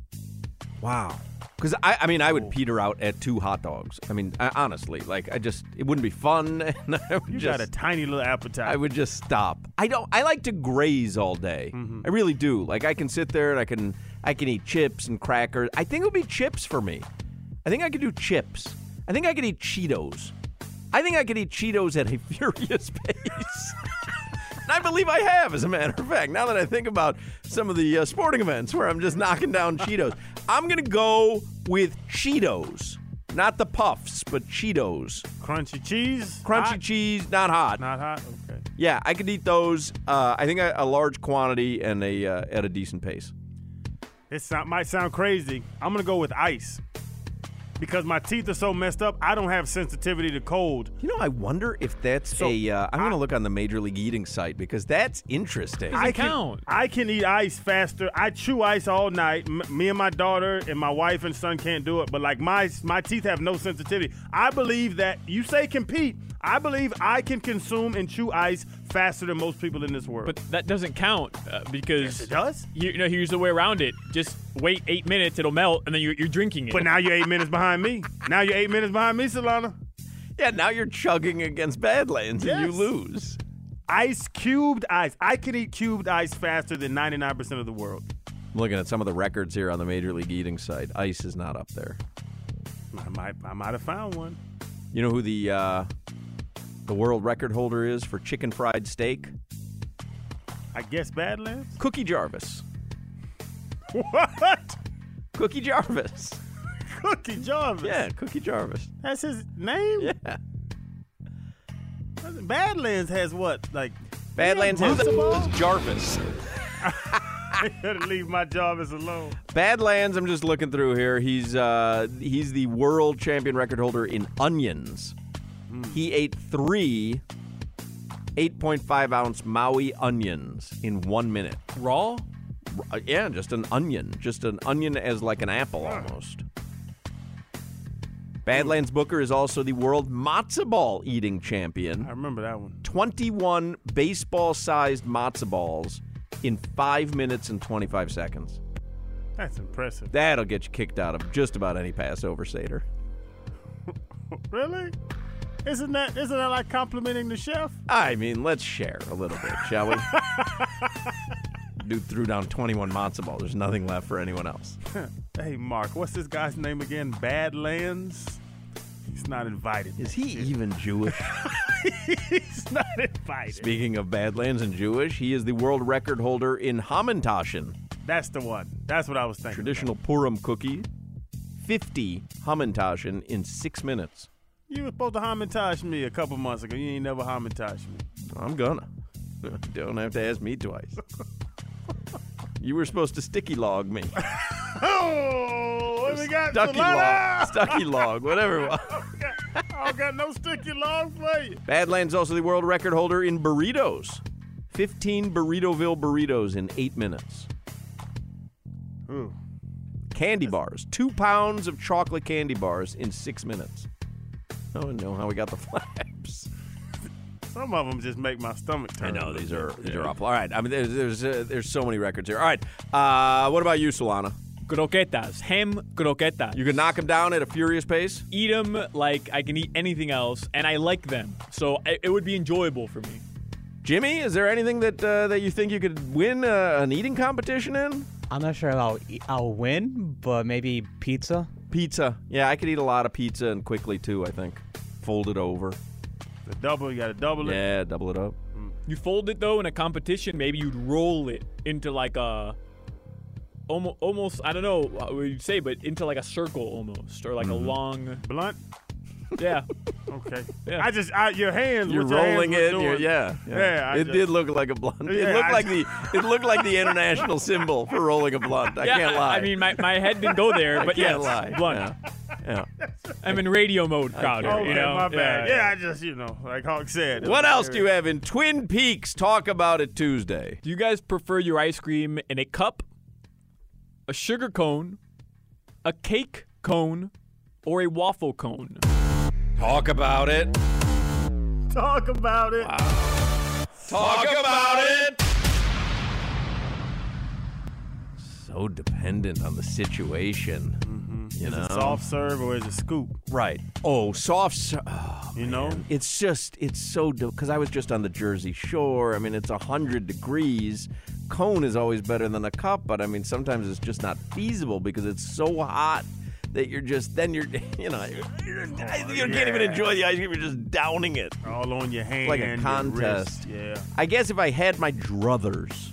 Wow. Because, I, I mean, I would peter out at two hot dogs. I mean, I, honestly, like, I just, it wouldn't be fun. And I would You just, got a tiny little appetite. I would just stop. I don't, I like to graze all day. Mm-hmm. I really do. Like, I can sit there and I can, I can eat chips and crackers. I think it would be chips for me. I think I could do chips. I think I could eat Cheetos. I think I could eat Cheetos at a furious pace. And I believe I have, as a matter of fact. Now that I think about some of the uh, sporting events where I'm just knocking down Cheetos, I'm going to go with Cheetos. Not the Puffs, but Cheetos. Crunchy cheese? Crunchy Hot? cheese, not hot. Not hot? Okay. Yeah, I could eat those. Uh, I think a, a large quantity and a uh, at a decent pace. It sound, might sound crazy. I'm going to go with ice. Because my teeth are so messed up, I don't have sensitivity to cold. You know, I wonder if that's So, a. Uh, I'm going to look on the Major League Eating site because that's interesting. I can, I can eat ice faster. I chew ice all night. M- me and my daughter and my wife and son can't do it, but like my my teeth have no sensitivity. I believe that you say compete. I believe I can consume and chew ice faster than most people in this world. But that doesn't count uh, because Yes, it does. You, you know, here's the way around it. Just wait eight minutes, it'll melt, and then you're, you're drinking it. But now you're eight minutes behind me. Now you're eight minutes behind me, Solana. Yeah, now you're chugging against Badlands and you Yes. lose. Ice, cubed ice. I can eat cubed ice faster than ninety-nine percent of the world. I'm looking at some of the records here on the Major League Eating site. Ice is not up there. I might, I might have found one. You know who the uh, the world record holder is for chicken fried steak? I guess Badlands? Cookie Jarvis. What? Cookie Jarvis. Cookie Jarvis? Yeah, Cookie Jarvis. That's his name? Yeah. Badlands has what? Like Badlands has Jarvis. I gotta leave my Jarvis alone. Badlands, I'm just looking through here. He's uh, he's the world champion record holder in onions. Mm. He ate three eight point five ounce Maui onions in one minute. Raw? R- yeah, just an onion. Just an onion as like an apple almost. Badlands Booker is also the world matzo ball eating champion. I remember that one. twenty-one baseball-sized matzo balls in five minutes and twenty-five seconds. That's impressive. That'll get you kicked out of just about any Passover Seder. Really? Isn't that isn't that like complimenting the chef? I mean, let's share a little bit, shall we? Dude threw down twenty-one matzo balls. There's nothing left for anyone else. Hey, Mark, what's this guy's name again? Badlands? He's not invited. Is he even Jewish? He's not invited. Speaking of Badlands and Jewish, he is the world record holder in Hamantaschen. That's the one. That's what I was thinking. Traditional Purim cookie. fifty Hamantaschen in six minutes. You were supposed to Hamantash me a couple months ago. You ain't never Hamantash me. I'm gonna. Don't have to ask me twice. You were supposed to sticky log me. Oh, what we got? Stucky Solana? log. Stucky log, whatever it was. I don't got no sticky log for you. Badlands also the world record holder in burritos. fifteen Burritoville burritos in eight minutes. Ooh. Candy bars. Two pounds of chocolate candy bars in six minutes. Oh, no, how we got the flaps. Some of them just make my stomach turn. I know these are these Yeah. are awful. All right, I mean, there's there's, uh, there's so many records here. All right, uh, what about you, Solana? Croquetas, ham croquetas. You can knock them down at a furious pace. Eat them like I can eat anything else, and I like them, so I, it would be enjoyable for me. Jimmy, is there anything that uh, that you think you could win uh, an eating competition in? I'm not sure I'll eat, I'll win, but maybe pizza. Pizza. Yeah, I could eat a lot of pizza and quickly too. I think. Fold it over. The double, you got to double it. Yeah, double it up. You fold it though in a competition, maybe you'd roll it into like a almost, almost I don't know what you'd say, but into like a circle almost, or like Mm-hmm. a long blunt. Yeah. Okay. Yeah. I just I, your hands. You're what your rolling hands it. were You're, doing. yeah, yeah. Yeah, I it just- did look like a blunt. Yeah, it looked I like just- the it looked like the international symbol for rolling a blunt. I yeah, can't lie. I mean, my, my head didn't go there, I but can't yes, lie. blunt. Yeah. I'm in radio mode, Crowder. Oh, you man, know? my bad. Yeah. Yeah, I just you know, like Hawk said. What else do you have in Twin Peaks? Talk about it Tuesday. Do you guys prefer your ice cream in a cup, a sugar cone, a cake cone, or a waffle cone? Talk about it. Talk about it. Talk about it. So dependent on the situation. Mm-hmm. You Is know, it soft serve or is it scoop? right? Oh, soft serve. Oh, You know? man. It's just it's so because I was just on the Jersey Shore. I mean, it's a hundred degrees. Cone is always better than a cup, but I mean, sometimes it's just not feasible because it's so hot that you're just then you're you know you're, you're, you can't even enjoy the ice cream. You're just downing it. All on your hand. Like a your contest. wrist. Yeah. I guess if I had my druthers,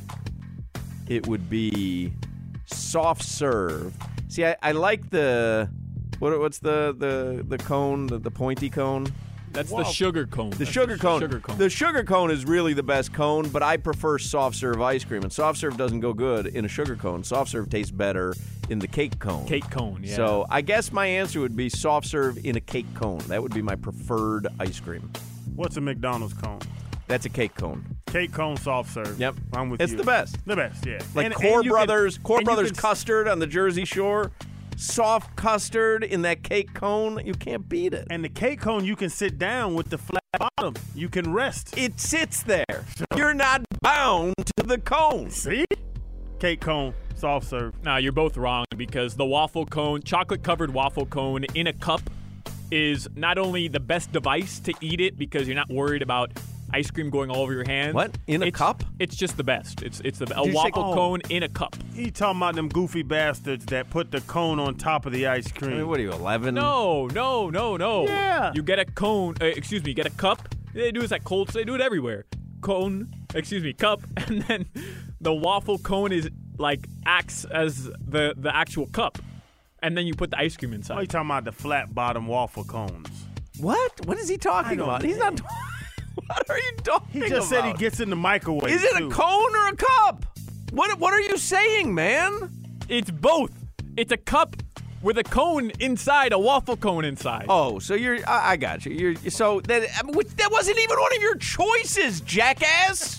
it would be soft serve. See, I, I like the what what's the the the cone, the, the pointy cone. That's Wow. the sugar cone. The That's sugar cone. Sugar cone. The sugar cone is really the best cone, but I prefer soft serve ice cream, and soft serve doesn't go good in a sugar cone. Soft serve tastes better in the cake cone. Cake cone, yeah. So I guess my answer would be soft serve in a cake cone. That would be my preferred ice cream. What's a McDonald's cone? That's a cake cone. Cake cone soft serve. Yep. I'm with It's you. the best. The best, yeah. Like And- Core and you Brothers, can- Core and you Brothers can- custard on the Jersey Shore, soft custard in that cake cone. You can't beat it. And the cake cone, you can sit down with the flat bottom. You can rest. It sits there. You're not bound to the cone. See? Cake cone, soft serve. No, you're both wrong because the waffle cone, chocolate covered waffle cone in a cup is not only the best device to eat it because you're not worried about ice cream going all over your hands. What? In a It's- cup? It's just the best. It's it's the, a Did you say- waffle oh. cone in a cup. He talking about them goofy bastards that put the cone on top of the ice cream. I mean, what are you, eleven? No, no, no, no. Yeah. You get a cone, uh, excuse me, you get a cup. They do this at Colts. They do it everywhere. Cone, excuse me, cup. And then the waffle cone is like acts as the, the actual cup. And then you put the ice cream Oh, inside. he talking about the flat bottom waffle cones. What? What is he talking don't about? He's know. not. What are you talking He just about? said he gets in the microwave. Is it too. a cone or a cup? What What are you saying, man? It's both. It's a cup with a cone inside, a waffle cone inside. Oh, so you're. I, I got you. You're so that I mean, which- that wasn't even one of your choices, jackass.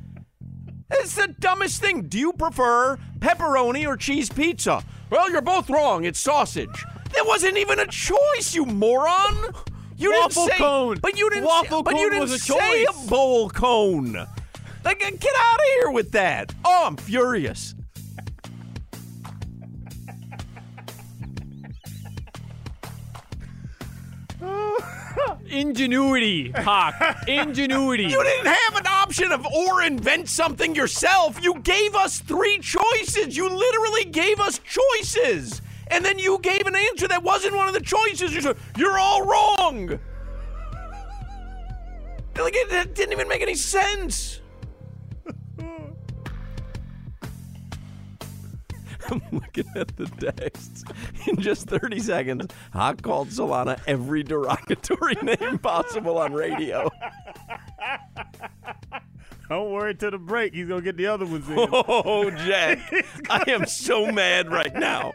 It's the dumbest thing. Do you prefer pepperoni or cheese pizza? Well, you're both wrong. It's sausage. That wasn't even a choice, you moron. You Waffle didn't say, cone. But you didn't. Waffle say, but you cone didn't was a say choice. a bowl cone. Like, get out of here with that. Oh, I'm furious. Ingenuity, Hawk. Ingenuity. You didn't have an option of or invent something yourself. You gave us three choices. You literally gave us choices. And then you gave an answer that wasn't one of the choices. You said, you're all wrong. Like, it, it didn't even make any sense. I'm looking at the texts. In just thirty seconds, Hawk called Solana every derogatory name possible on radio. Don't worry till the break. He's going to get the other ones in. Oh, Jack. I am so mad right now.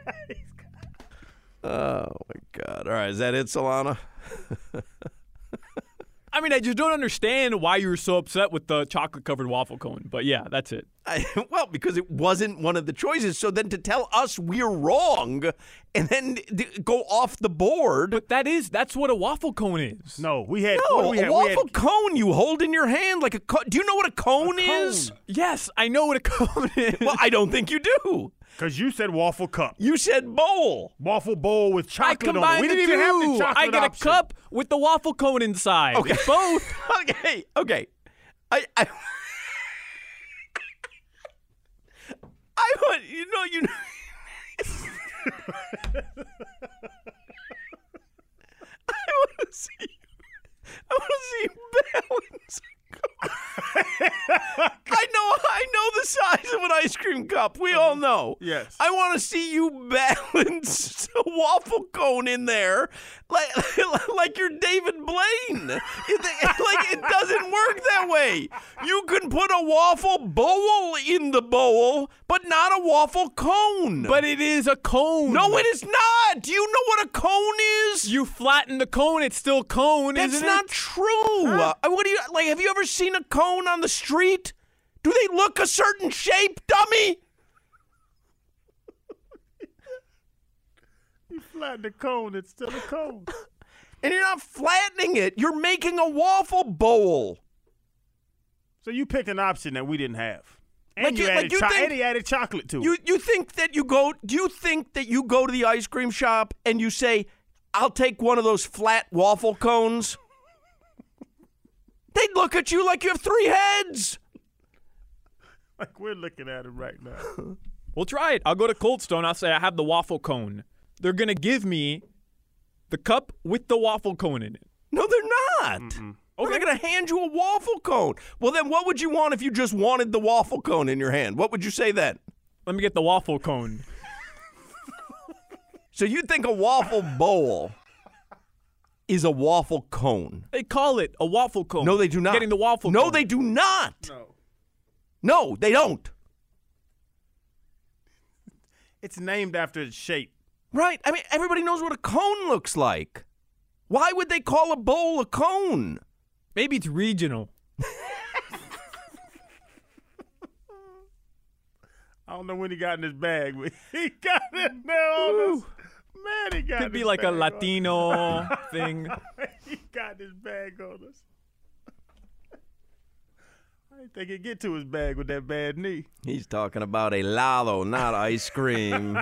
Oh, my God. All right. Is that it, Solana? I mean, I just don't understand why you were so upset with the chocolate-covered waffle cone. But yeah, that's it. I, well, because it wasn't one of the choices. So then to tell us we're wrong and then d- go off the board. But that is, that's what a waffle cone is. No, we had. No, what do we a have? waffle We had, cone you hold in your hand like a co- Do you know what a cone, a cone is? Yes, I know what a cone is. Well, I don't think you do. Because you said waffle cup. You said bowl. Waffle bowl with chocolate I on it. We didn't even have the two. chocolate I get option. a cup with the waffle cone inside. Okay. It's both. okay, okay. I, I, I want, you know, you know. I want to see you. I want to see you balance. I know, I know the size of an ice cream cup. We all know. Yes. I want to see you balance a waffle cone in there, like like you're David Blaine. It, like it doesn't work that way. You can put a waffle bowl in the bowl, but not a waffle cone. But it is a cone. No, it is not. Do you know what a cone is? You flatten the cone, it's still cone, That's isn't not it? true. Uh, what do you like? Have you ever seen a cone on the street? Do they look a certain shape, dummy? You flatten the cone, it's still a cone. And you're not flattening it. You're making a waffle bowl. So you picked an option that we didn't have. And Like you, you- added like you cho- think- and he added chocolate to You it. you think that you go? Do you think that you go to the ice cream shop and you say, "I'll take one of those flat waffle cones"? They'd look at you like you have three heads. Like we're looking at it right now. We'll try it. I'll go to Cold Stone. I'll say I have the waffle cone. They're going to give me the cup with the waffle cone in it. No, they're not. Oh, they're going to hand you a waffle cone. Well, then what would you want if you just wanted the waffle cone in your hand? What would you say then? Let me get the waffle cone. So you think a waffle bowl is a waffle cone? They call it a waffle cone. No, they do not. Getting the waffle no, cone. they do not. No. No, they don't. It's named after its shape. Right. I mean, everybody knows what a cone looks like. Why would they call a bowl a cone? Maybe it's regional. I don't know when he got in his bag, but he got in there on us. Man, he got Could in be his like a bag on Latino us. thing. He got his bag on us. I didn't think he'd get to his bag with that bad knee. He's talking about a Lalo, not ice cream.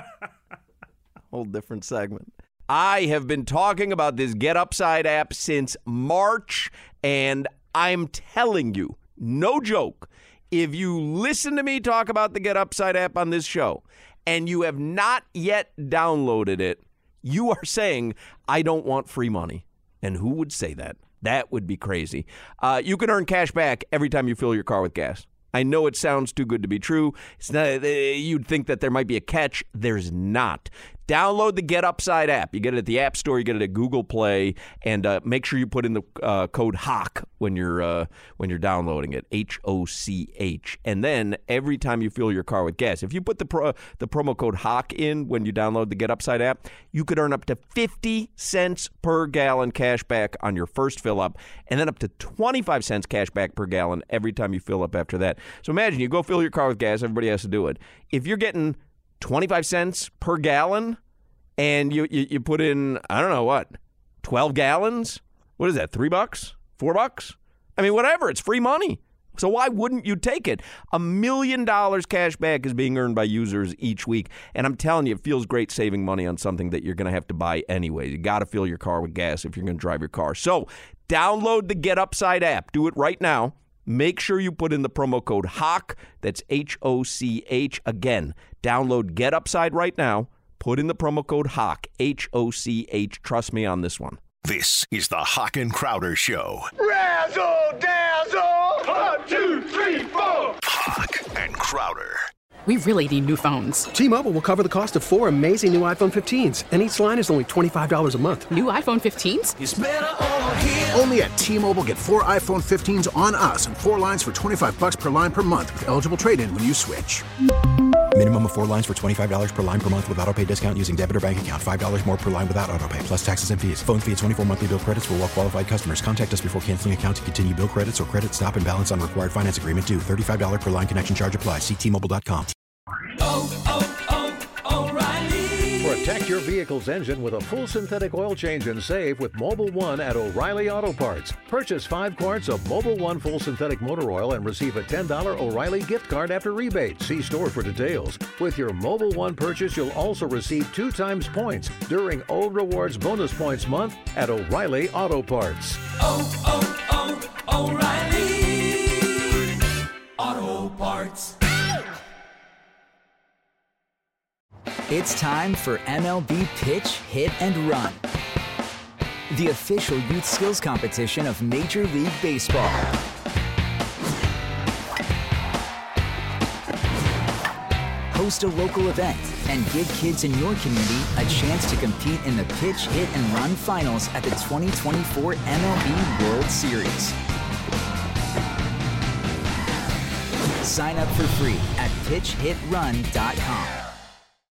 Whole different segment. I have been talking about this Get Upside app since March, and I'm telling you, no joke, if you listen to me talk about the Get Upside app on this show and you have not yet downloaded it, you are saying, I don't want free money. And who would say that? That would be crazy. Uh, you can earn cash back every time you fill your car with gas. I know it sounds too good to be true. It's not, you'd think that there might be a catch. There's not. Download the Get Upside app. You get it at the App Store. You get it at Google Play, and uh, make sure you put in the uh, code H O C when you're uh, when you're downloading it. H O C H. And then every time you fill your car with gas, if you put the pro, the promo code H O C in when you download the Get Upside app, you could earn up to fifty cents per gallon cash back on your first fill up, and then up to twenty-five cents cash back per gallon every time you fill up after that. So imagine you go fill your car with gas. Everybody has to do it. If you're getting twenty-five cents per gallon and you, you, you put in, I don't know what, twelve gallons? What is that, three bucks? Four bucks? I mean, whatever. It's free money. So why wouldn't you take it? A million dollars cash back is being earned by users each week. And I'm telling you, it feels great saving money on something that you're going to have to buy anyway. You got to fill your car with gas if you're going to drive your car. So download the Get Upside app. Do it right now. Make sure you put in the promo code H O C. That's H O C H. Again, download Get Upside right now. Put in the promo code H O C. H O C H. Trust me on this one. This is the Hawk and Crowder Show. Razzle dazzle! One, two, three, four! Hawk and Crowder. We really need new phones. T-Mobile will cover the cost of four amazing new iPhone fifteens, and each line is only twenty-five dollars a month. New iPhone fifteens? It's better over here. Only at T-Mobile, get four iPhone fifteens on us and four lines for twenty-five bucks per line per month with eligible trade-in when you switch. Minimum of four lines for twenty-five dollars per line per month with autopay discount using debit or bank account. five dollars more per line without autopay, plus taxes and fees. Phone fee at twenty-four monthly bill credits for well qualified customers. Contact us before canceling account to continue bill credits or credit stop and balance on required finance agreement due. thirty-five dollars per line connection charge applies. See T Mobile dot com. Oh, oh, oh, O'Reilly. Protect your vehicle's engine with a full synthetic oil change and save with Mobile One at O'Reilly Auto Parts. Purchase five quarts of Mobile One full synthetic motor oil and receive a ten dollars O'Reilly gift card after rebate. See store for details. With your Mobile One purchase, you'll also receive two times points during O Rewards Bonus Points Month at O'Reilly Auto Parts. Oh, oh, oh, O'Reilly Auto Parts. It's time for M L B Pitch, Hit, and Run, the official youth skills competition of Major League Baseball. Host a local event and give kids in your community a chance to compete in the Pitch, Hit, and Run finals at the twenty twenty-four M L B World Series. Sign up for free at pitch hit run dot com.